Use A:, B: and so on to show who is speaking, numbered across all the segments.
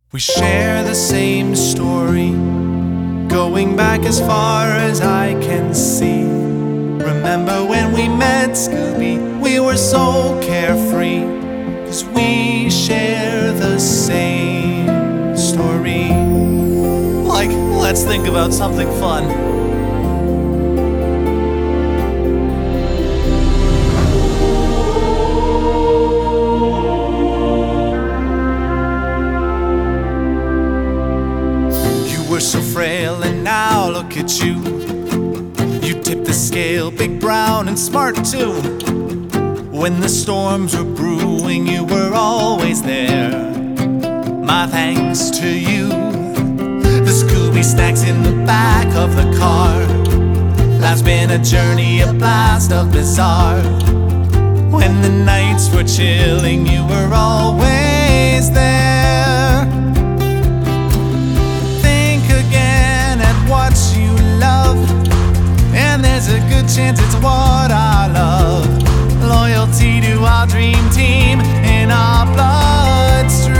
A: We share the same story, going back as far as I can see. Remember when we met, Scooby? We were so carefree, 'cause we share the same story. Like, let's think about something fun. So frail, and now look at you. You tipped the scale, big, brown, and smart too. When the storms were brewing, you were always there. My thanks to you. The Scooby snacks in the back of the car. Life's been a journey, a blast of bizarre. When the nights were chilling, you were always there. What you love, and there's a good chance it's what I love. Loyalty to our dream team in our bloodstream.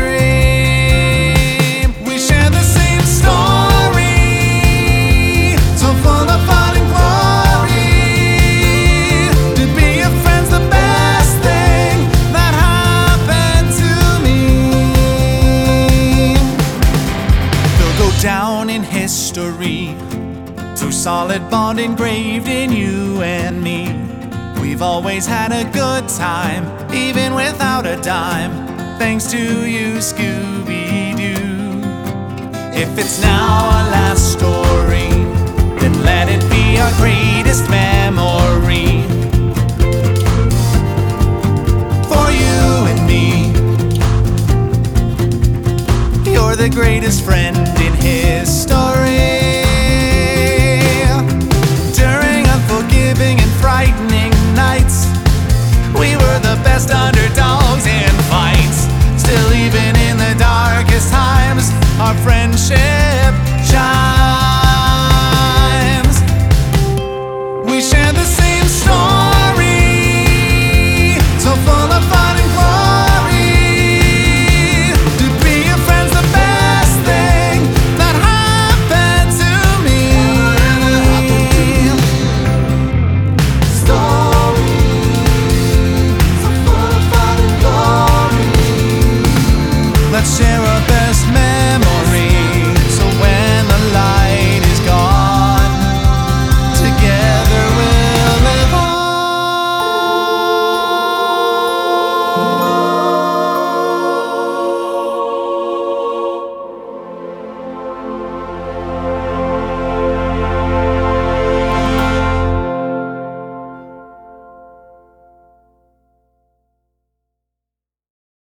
A: We share the same story, so full of fun and glory. To be a friend's the best thing that happened to me. They'll go down in history through solid bond engraved in you and me. We've always had a good time, even without a dime, thanks to you, Scooby-Doo. If it's now our last story, then let it be our greatest memory. For you and me, you're the greatest friend in history. Frightening nights, we were the best underdogs in fights. Still, even in the darkest times, our friendship